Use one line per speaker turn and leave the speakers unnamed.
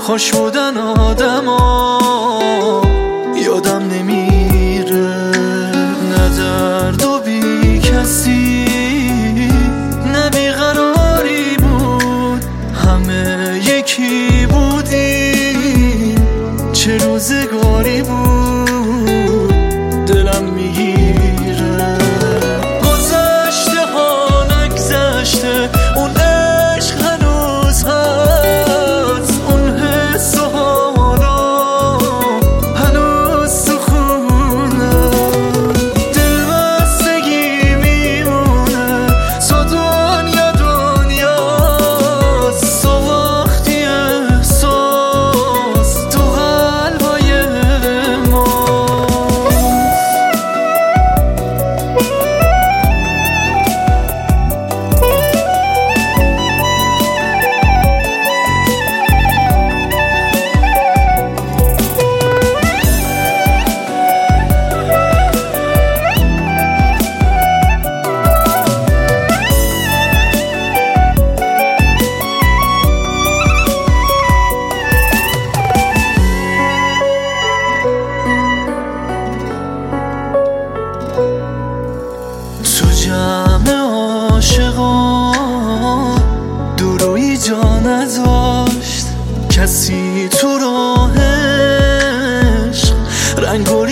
خوش بودن آدما یادم نمیره، نه درد و بی کسی نه بیقراری بود، همه یکی بودیم، چه روزگاری بود دلم میگیره. گذشته ها نگذشته، اون عشق هنوز هست، اون حس و حالا هنوز تو خونه، دلبستگی میمونه، تو دنیا دنیاست، تو وقتی احساس تو قلبای تو جمع عاشقان دورویی جا نداشت، کسی تو راه عشق رنگ و